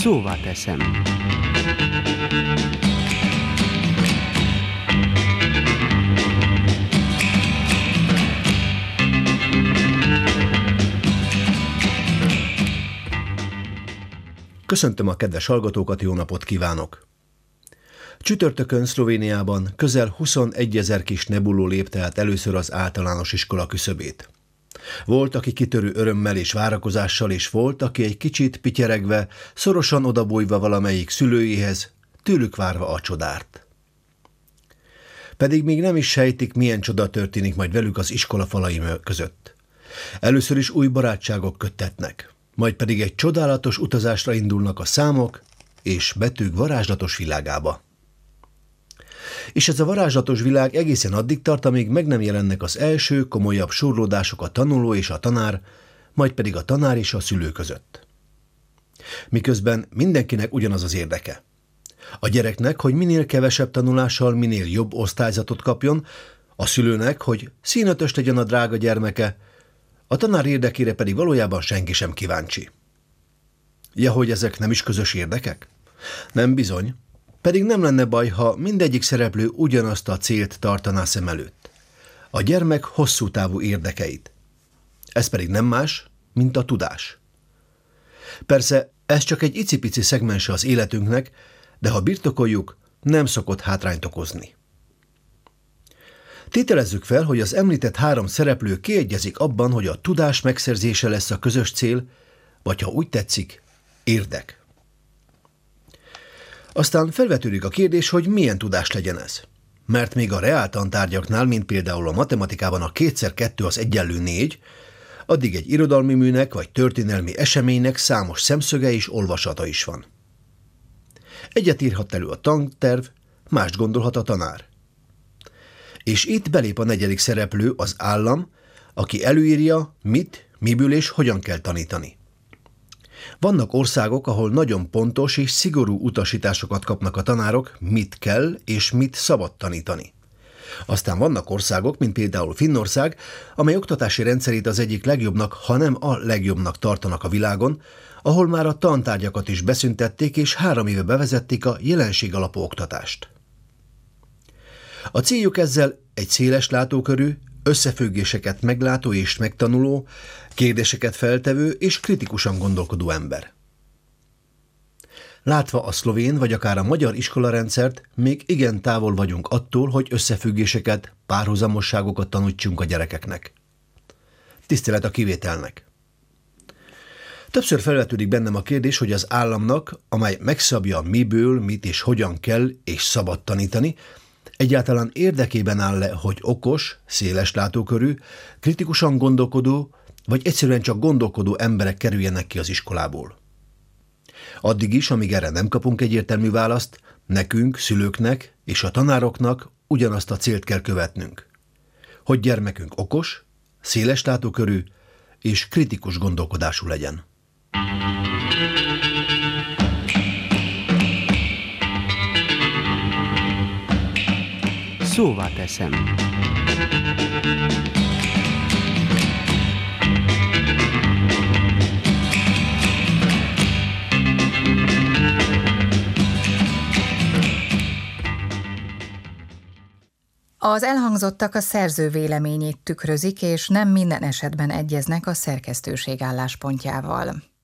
Szóvá teszem. Köszöntöm a kedves hallgatókat, jó napot kívánok! Csütörtökön Szlovéniában közel 21 000 kis nebuló lépte át először az általános iskola küszöbét. Volt, aki kitörő örömmel és várakozással, és volt, aki egy kicsit pityeregve, szorosan odabújva valamelyik szülőjéhez, tőlük várva a csodát. Pedig még nem is sejtik, milyen csoda történik majd velük az iskola falai között. Először is új barátságok köttetnek, majd pedig egy csodálatos utazásra indulnak a számok és betűk varázslatos világába. És ez a varázslatos világ egészen addig tart, amíg meg nem jelennek az első komolyabb surlódások a tanuló és a tanár, majd pedig a tanár és a szülő között. Miközben mindenkinek ugyanaz az érdeke. A gyereknek, hogy minél kevesebb tanulással minél jobb osztályzatot kapjon, a szülőnek, hogy színötös legyen a drága gyermeke, a tanár érdekére pedig valójában senki sem kíváncsi. Ja, hogy ezek nem is közös érdekek? Nem bizony. Pedig nem lenne baj, ha mindegyik szereplő ugyanazt a célt tartaná szem előtt. A gyermek hosszú távú érdekeit. Ez pedig nem más, mint a tudás. Persze, ez csak egy icipici szegmense az életünknek, de ha birtokoljuk, nem szokott hátrányt okozni. Tételezzük fel, hogy az említett három szereplő kiegyezik abban, hogy a tudás megszerzése lesz a közös cél, vagy ha úgy tetszik, érdek. Aztán felvetődik a kérdés, hogy milyen tudás legyen ez. Mert még a reál tantárgyaknál, mint például a matematikában a 2x2 az egyenlő 4, addig egy irodalmi műnek vagy történelmi eseménynek számos szemszöge és olvasata is van. Egyet írhat elő a tanterv, mást gondolhat a tanár. És itt belép a negyedik szereplő, az állam, aki előírja, mit, miből és hogyan kell tanítani. Vannak országok, ahol nagyon pontos és szigorú utasításokat kapnak a tanárok, mit kell és mit szabad tanítani. Aztán vannak országok, mint például Finnország, amely oktatási rendszerét az egyik legjobbnak, ha nem a legjobbnak tartanak a világon, ahol már a tantárgyakat is beszüntették és 3 éve bevezették a jelenségalapú oktatást. A céljuk ezzel egy széles látókörű, összefüggéseket meglátó és megtanuló, kérdéseket feltevő és kritikusan gondolkodó ember. Látva a szlovén vagy akár a magyar iskolarendszert, még igen távol vagyunk attól, hogy összefüggéseket, párhuzamosságokat tanítsunk a gyerekeknek. Tisztelet a kivételnek. Többször felvetődik bennem a kérdés, hogy az államnak, amely megszabja, miből, mit és hogyan kell és szabad tanítani, egyáltalán érdekében áll-e, hogy okos, széles látókörű, kritikusan gondolkodó, vagy egyszerűen csak gondolkodó emberek kerüljenek ki az iskolából. Addig is, amíg erre nem kapunk egyértelmű választ, nekünk, szülőknek és a tanároknak ugyanazt a célt kell követnünk. Hogy gyermekünk okos, széles látókörű és kritikus gondolkodású legyen. Szóvá teszem. Az elhangzottak a szerző véleményét tükrözik, és nem minden esetben egyeznek a szerkesztőség álláspontjával.